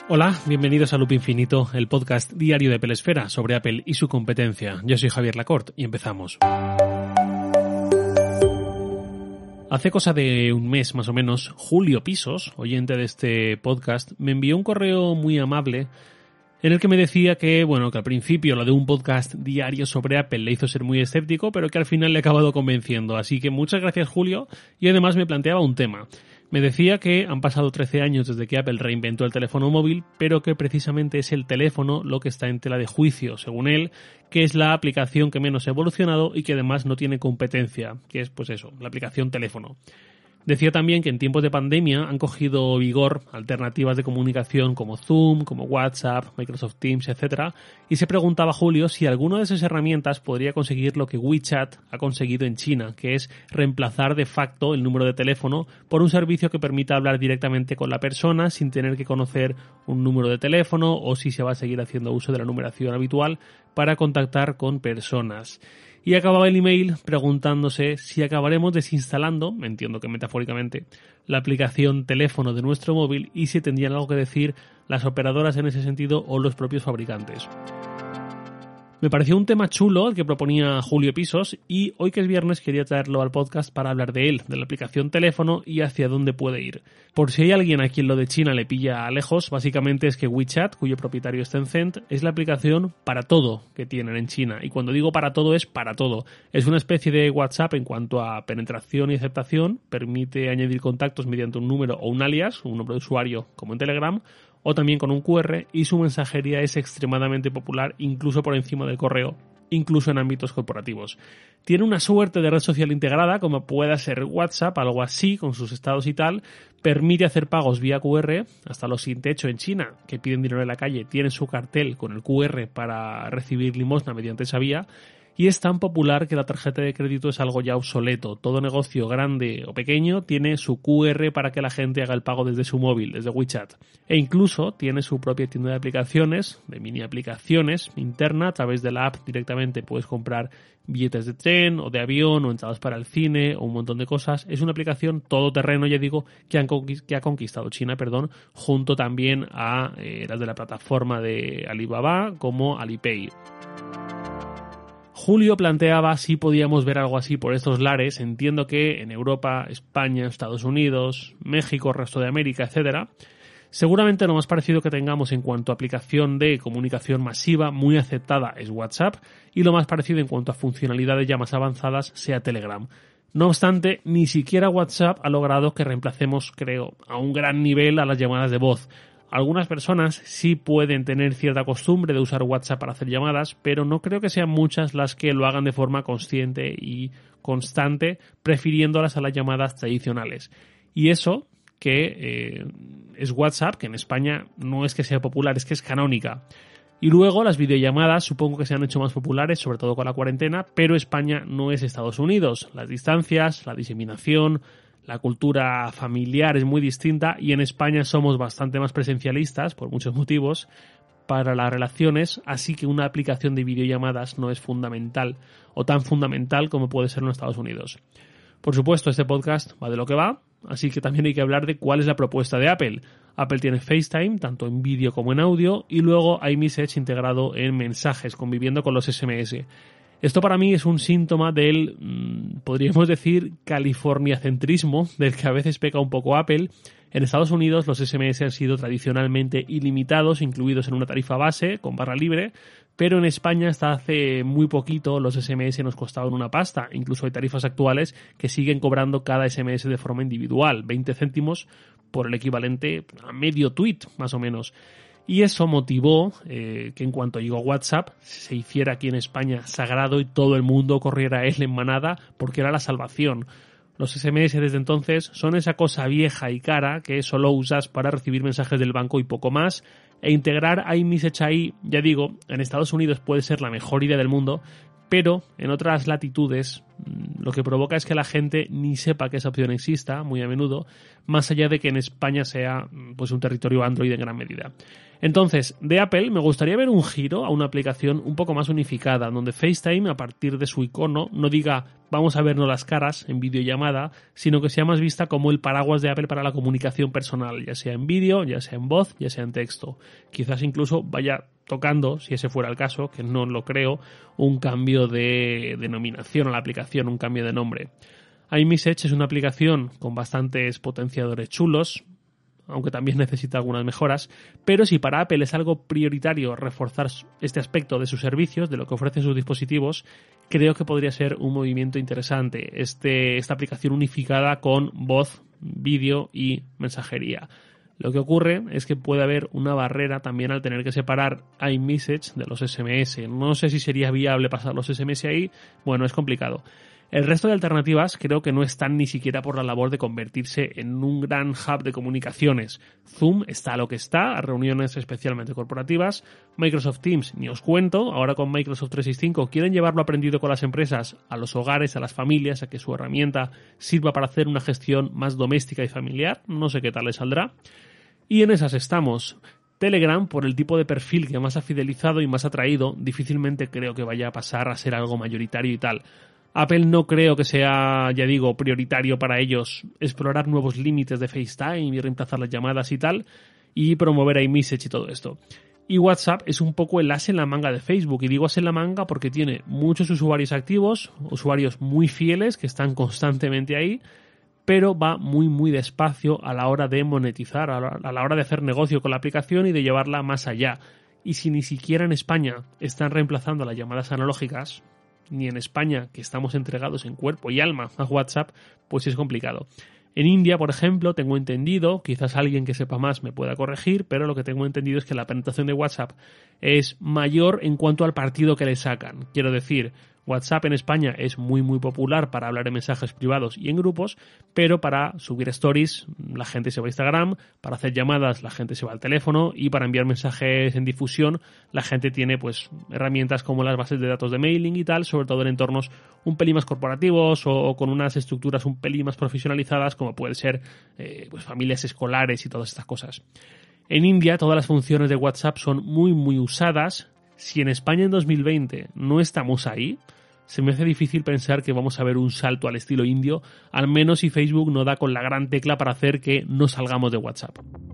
Hola, bienvenidos a Loop Infinito, el podcast diario de Apple Esfera sobre Apple y su competencia. Yo soy Javier Lacorte y empezamos. Hace cosa de un mes más o menos, Julio Pisos, oyente de este podcast, me envió un correo muy amable en el que me decía que al principio lo de un podcast diario sobre Apple le hizo ser muy escéptico, pero que al final le ha acabado convenciendo. Así que muchas gracias, Julio, y además me planteaba un tema. Me decía que han pasado 13 años desde que Apple reinventó el teléfono móvil, pero que precisamente es el teléfono lo que está en tela de juicio, según él, que es la aplicación que menos ha evolucionado y que además no tiene competencia, que es la aplicación teléfono. Decía también que en tiempos de pandemia han cogido vigor alternativas de comunicación como Zoom, como WhatsApp, Microsoft Teams, etc. Y se preguntaba Julio si alguna de esas herramientas podría conseguir lo que WeChat ha conseguido en China, que es reemplazar de facto el número de teléfono por un servicio que permita hablar directamente con la persona sin tener que conocer un número de teléfono, o si se va a seguir haciendo uso de la numeración habitual para contactar con personas. Y acababa el email preguntándose si acabaremos desinstalando, entiendo que metafóricamente, la aplicación teléfono de nuestro móvil y si tendrían algo que decir las operadoras en ese sentido o los propios fabricantes. Me pareció un tema chulo el que proponía Julio Pisos y hoy que es viernes quería traerlo al podcast para hablar de él, de la aplicación teléfono y hacia dónde puede ir. Por si hay alguien a quien lo de China le pilla lejos, básicamente es que WeChat, cuyo propietario es Tencent, es la aplicación para todo que tienen en China. Y cuando digo para todo es para todo. Es una especie de WhatsApp en cuanto a penetración y aceptación, permite añadir contactos mediante un número o un alias, un nombre de usuario como en Telegram, o también con un QR, y su mensajería es extremadamente popular, incluso por encima del correo, incluso en ámbitos corporativos. Tiene una suerte de red social integrada, como pueda ser WhatsApp, algo así, con sus estados y tal. Permite hacer pagos vía QR, hasta los sin techo en China, que piden dinero en la calle, tienen su cartel con el QR para recibir limosna mediante esa vía. Y es tan popular que la tarjeta de crédito es algo ya obsoleto. Todo negocio grande o pequeño tiene su QR para que la gente haga el pago desde su móvil, desde WeChat. E incluso tiene su propia tienda de aplicaciones, de mini aplicaciones interna. A través de la app directamente puedes comprar billetes de tren o de avión o entradas para el cine o un montón de cosas. Es una aplicación todoterreno, ya digo, que ha conquistado China, junto también a las de la plataforma de Alibaba como Alipay. Julio planteaba si podíamos ver algo así por estos lares. Entiendo que en Europa, España, Estados Unidos, México, resto de América, etc., seguramente lo más parecido que tengamos en cuanto a aplicación de comunicación masiva muy aceptada es WhatsApp, y lo más parecido en cuanto a funcionalidades ya más avanzadas sea Telegram. No obstante, ni siquiera WhatsApp ha logrado que reemplacemos, creo, a un gran nivel a las llamadas de voz. Algunas personas sí pueden tener cierta costumbre de usar WhatsApp para hacer llamadas, pero no creo que sean muchas las que lo hagan de forma consciente y constante, prefiriéndolas a las llamadas tradicionales. Y eso que es WhatsApp, que en España no es que sea popular, es que es canónica. Y luego las videollamadas supongo que se han hecho más populares, sobre todo con la cuarentena, pero España no es Estados Unidos. Las distancias, la diseminación, la cultura familiar es muy distinta y en España somos bastante más presencialistas, por muchos motivos, para las relaciones, así que una aplicación de videollamadas no es fundamental o tan fundamental como puede ser en Estados Unidos. Por supuesto, este podcast va de lo que va, así que también hay que hablar de cuál es la propuesta de Apple. Apple tiene FaceTime, tanto en vídeo como en audio, y luego iMessage integrado en mensajes, conviviendo con los SMS. Esto para mí es un síntoma del, podríamos decir, californiacentrismo del que a veces peca un poco Apple. En Estados Unidos los SMS han sido tradicionalmente ilimitados, incluidos en una tarifa base con barra libre, pero en España hasta hace muy poquito los SMS nos costaban una pasta. Incluso hay tarifas actuales que siguen cobrando cada SMS de forma individual, 20 céntimos por el equivalente a medio tweet, más o menos. Y eso motivó que en cuanto llegó WhatsApp se hiciera aquí en España sagrado y todo el mundo corriera a él en manada porque era la salvación. Los SMS desde entonces son esa cosa vieja y cara que solo usas para recibir mensajes del banco y poco más, e integrar iMessage ahí, ya digo, en Estados Unidos puede ser la mejor idea del mundo, pero en otras latitudes Lo que provoca es que la gente ni sepa que esa opción exista, muy a menudo, más allá de que en España sea pues un territorio Android en gran medida. Entonces, de Apple me gustaría ver un giro a una aplicación un poco más unificada, donde FaceTime, a partir de su icono, no diga vamos a vernos las caras en videollamada, sino que sea más vista como el paraguas de Apple para la comunicación personal, ya sea en vídeo, ya sea en voz, ya sea en texto. Quizás incluso vaya tocando, si ese fuera el caso, que no lo creo, un cambio de denominación a la aplicación, un cambio de nombre. iMessage es una aplicación con bastantes potenciadores chulos, aunque también necesita algunas mejoras, pero si para Apple es algo prioritario reforzar este aspecto de sus servicios, de lo que ofrecen sus dispositivos, creo que podría ser un movimiento interesante, esta aplicación unificada con voz, vídeo y mensajería. Lo que ocurre es que puede haber una barrera también al tener que separar iMessage de los SMS. No sé si sería viable pasar los SMS ahí, bueno, es complicado. El resto de alternativas creo que no están ni siquiera por la labor de convertirse en un gran hub de comunicaciones. Zoom está a lo que está, a reuniones especialmente corporativas. Microsoft Teams, ni os cuento, ahora con Microsoft 365 quieren llevarlo aprendido con las empresas a los hogares, a las familias, a que su herramienta sirva para hacer una gestión más doméstica y familiar. No sé qué tal les saldrá. Y en esas estamos. Telegram, por el tipo de perfil que más ha fidelizado y más ha traído, difícilmente creo que vaya a pasar a ser algo mayoritario y tal. Apple no creo que sea, ya digo, prioritario para ellos explorar nuevos límites de FaceTime y reemplazar las llamadas y tal, y promover iMessage y todo esto. Y WhatsApp es un poco el as en la manga de Facebook, y digo as en la manga porque tiene muchos usuarios activos, usuarios muy fieles que están constantemente ahí, pero va muy despacio a la hora de monetizar, a la hora de hacer negocio con la aplicación y de llevarla más allá. Y si ni siquiera en España están reemplazando las llamadas analógicas, ni en España, que estamos entregados en cuerpo y alma a WhatsApp, pues es complicado. En India, por ejemplo, tengo entendido, quizás alguien que sepa más me pueda corregir, pero lo que tengo entendido es que la penetración de WhatsApp es mayor en cuanto al partido que le sacan. Quiero decir, WhatsApp en España es muy popular para hablar en mensajes privados y en grupos, pero para subir stories la gente se va a Instagram, para hacer llamadas la gente se va al teléfono y para enviar mensajes en difusión la gente tiene pues herramientas como las bases de datos de mailing y tal, sobre todo en entornos un pelín más corporativos o con unas estructuras un pelín más profesionalizadas como pueden ser pues familias escolares y todas estas cosas. En India todas las funciones de WhatsApp son muy usadas. Si en España en 2020 no estamos ahí, se me hace difícil pensar que vamos a ver un salto al estilo indio, al menos si Facebook no da con la gran tecla para hacer que no salgamos de WhatsApp.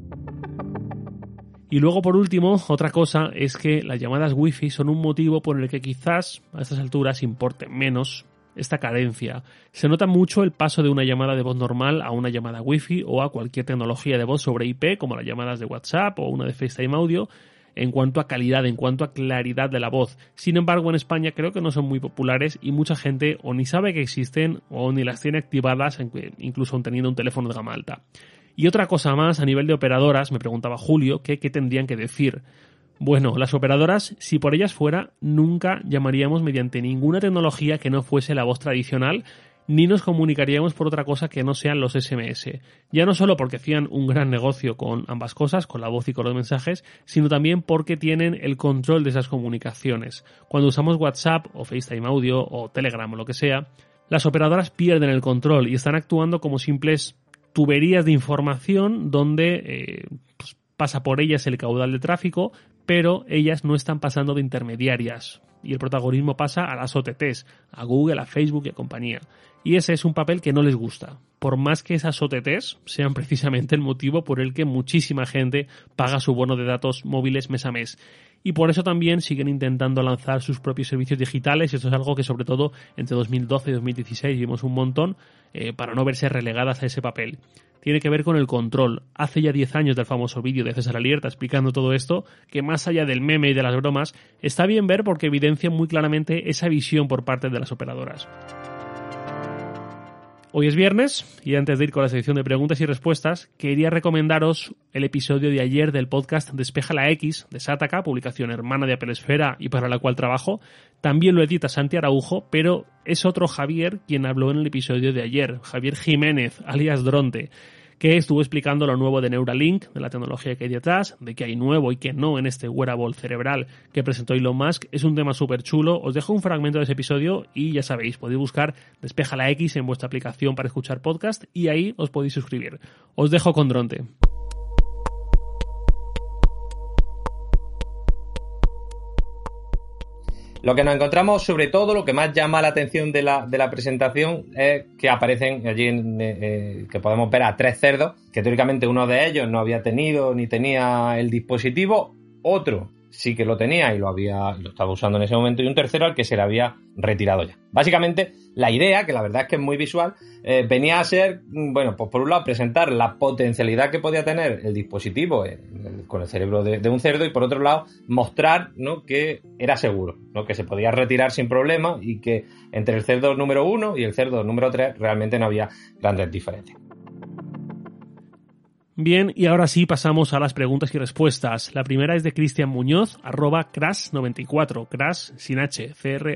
Y luego, por último, otra cosa es que las llamadas Wi-Fi son un motivo por el que quizás a estas alturas importe menos esta carencia. Se nota mucho el paso de una llamada de voz normal a una llamada Wi-Fi o a cualquier tecnología de voz sobre IP, como las llamadas de WhatsApp o una de FaceTime Audio, en cuanto a calidad, en cuanto a claridad de la voz. Sin embargo, en España creo que no son muy populares y mucha gente o ni sabe que existen o ni las tiene activadas, incluso teniendo un teléfono de gama alta. Y otra cosa más, a nivel de operadoras, me preguntaba Julio, ¿qué tendrían que decir? Bueno, las operadoras, si por ellas fuera, nunca llamaríamos mediante ninguna tecnología que no fuese la voz tradicional, ni nos comunicaríamos por otra cosa que no sean los SMS. Ya no solo porque hacían un gran negocio con ambas cosas, con la voz y con los mensajes, sino también porque tienen el control de esas comunicaciones. Cuando usamos WhatsApp o FaceTime Audio o Telegram o lo que sea, las operadoras pierden el control y están actuando como simples tuberías de información donde pues pasa por ellas el caudal de tráfico, pero ellas no están pasando de intermediarias. Y el protagonismo pasa a las OTTs, a Google, a Facebook y a compañía. Y ese es un papel que no les gusta, por más que esas OTTs sean precisamente el motivo por el que muchísima gente paga su bono de datos móviles mes a mes. Y por eso también siguen intentando lanzar sus propios servicios digitales, y esto es algo que sobre todo entre 2012 y 2016 vimos un montón, para no verse relegadas a ese papel. Tiene que ver con el control. Hace ya 10 años del famoso vídeo de César Alierta explicando todo esto, que más allá del meme y de las bromas, está bien ver porque evidencia muy claramente esa visión por parte de las operadoras. Hoy es viernes y antes de ir con la sección de preguntas y respuestas, quería recomendaros el episodio de ayer del podcast Despeja la X de Sataka, publicación hermana de Apple Esfera y para la cual trabajo. También lo edita Santi Araujo, pero es otro Javier quien habló en el episodio de ayer, Javier Jiménez, alias Dronte, que estuvo explicando lo nuevo de Neuralink, de la tecnología que hay detrás, de qué hay nuevo y qué no en este wearable cerebral que presentó Elon Musk. Es un tema súper chulo. Os dejo un fragmento de ese episodio y ya sabéis, podéis buscar Despeja la X en vuestra aplicación para escuchar podcast y ahí os podéis suscribir. Os dejo con Dronte. Lo que nos encontramos, sobre todo, lo que más llama la atención de la presentación es que aparecen allí, que podemos ver a 3 cerdos, que teóricamente uno de ellos no había tenido ni tenía el dispositivo, otro sí que lo tenía y lo estaba usando en ese momento, y un tercero al que se le había retirado ya. Básicamente, la idea, que la verdad es que es muy visual, venía a ser, bueno, pues por un lado presentar la potencialidad que podía tener el dispositivo con el cerebro de un cerdo, y por otro lado mostrar, ¿no?, que era seguro, ¿no?, que se podía retirar sin problema y que entre el cerdo número 1 y el cerdo número 3 realmente no había grandes diferencias. Bien, y ahora sí pasamos a las preguntas y respuestas. La primera es de Cristian Muñoz, @cras94, cras sin H,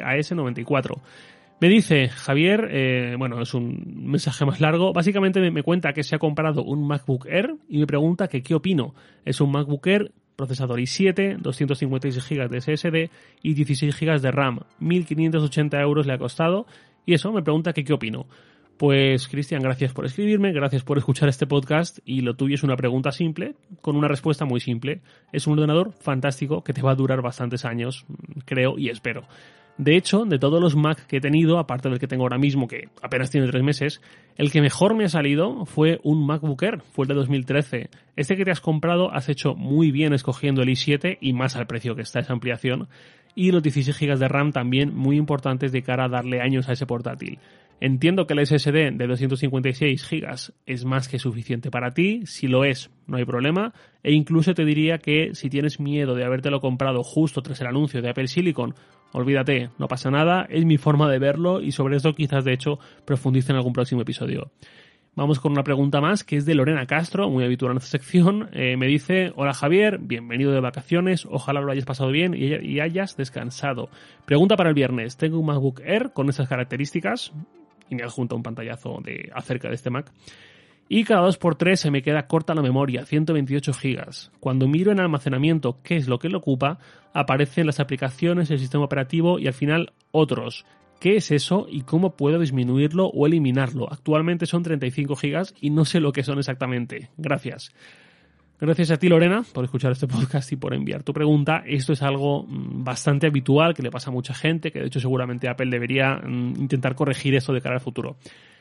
CRAS94. Me dice, Javier, bueno, es un mensaje más largo, básicamente me cuenta que se ha comprado un MacBook Air y me pregunta que qué opino. Es un MacBook Air, procesador i7, 256 GB de SSD y 16 GB de RAM. 1.580 euros le ha costado y eso, me pregunta que qué opino. Pues, Cristian, gracias por escribirme, gracias por escuchar este podcast, y lo tuyo es una pregunta simple, con una respuesta muy simple. Es un ordenador fantástico que te va a durar bastantes años, creo y espero. De hecho, de todos los Mac que he tenido, aparte del que tengo ahora mismo, que apenas tiene 3 meses, el que mejor me ha salido fue un MacBook Air, fue el de 2013. Este que te has comprado has hecho muy bien escogiendo el i7 y más al precio que está esa ampliación. Y los 16 GB de RAM también muy importantes de cara a darle años a ese portátil. Entiendo que el SSD de 256 GB es más que suficiente para ti. Si lo es, no hay problema. E incluso te diría que si tienes miedo de habértelo comprado justo tras el anuncio de Apple Silicon, olvídate, no pasa nada. Es mi forma de verlo y sobre eso quizás de hecho profundice en algún próximo episodio. Vamos con una pregunta más, que es de Lorena Castro, muy habitual en esta sección. Me dice: hola Javier, bienvenido de vacaciones, ojalá lo hayas pasado bien y hayas descansado. Pregunta para el viernes: tengo un MacBook Air con esas características, y me adjunta un pantallazo acerca de este Mac, y cada 2x3 se me queda corta la memoria, 128 GB. Cuando miro en almacenamiento qué es lo que le ocupa, aparecen las aplicaciones, el sistema operativo y al final otros. ¿Qué es eso y cómo puedo disminuirlo o eliminarlo? Actualmente son 35 GB y no sé lo que son exactamente. Gracias. Gracias a ti, Lorena, por escuchar este podcast y por enviar tu pregunta. Esto es algo bastante habitual que le pasa a mucha gente, que de hecho seguramente Apple debería intentar corregir esto de cara al futuro.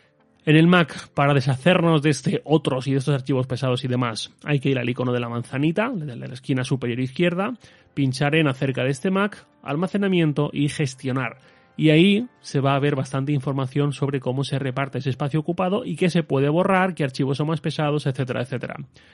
En el Mac, para deshacernos de otros y de estos archivos pesados y demás, hay que ir al icono de la manzanita, de la esquina superior izquierda, pinchar en acerca de este Mac, almacenamiento y gestionar. Y ahí se va a ver bastante información sobre cómo se reparte ese espacio ocupado y qué se puede borrar, qué archivos son más pesados, etcétera, etcétera.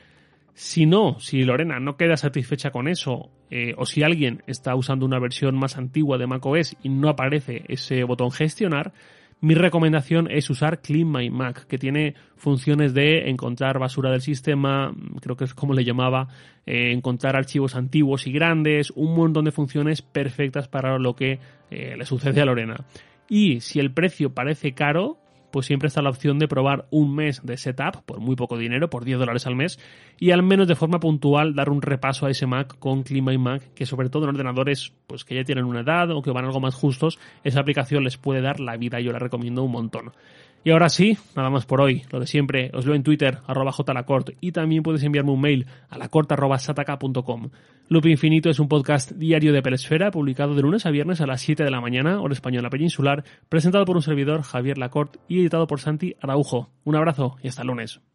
Si Lorena no queda satisfecha con eso, o si alguien está usando una versión más antigua de macOS y no aparece ese botón gestionar, mi recomendación es usar Clean My Mac, que tiene funciones de encontrar basura del sistema, creo que es como le llamaba, encontrar archivos antiguos y grandes, un montón de funciones perfectas para lo que le sucede a Lorena. Y si el precio parece caro, pues siempre está la opción de probar un mes de setup por muy poco dinero, por $10 al mes, y al menos de forma puntual dar un repaso a ese Mac con Clean My Mac, que sobre todo en ordenadores pues que ya tienen una edad o que van algo más justos, esa aplicación les puede dar la vida y yo la recomiendo un montón. Y ahora sí, nada más por hoy. Lo de siempre, os leo en Twitter, @jlacort, y también puedes enviarme un mail a lacort@sataka.com. Loop Infinito es un podcast diario de Pelesfera, publicado de lunes a viernes a las 7 de la mañana, hora española peninsular, presentado por un servidor, Javier Lacort, y editado por Santi Araujo. Un abrazo y hasta el lunes.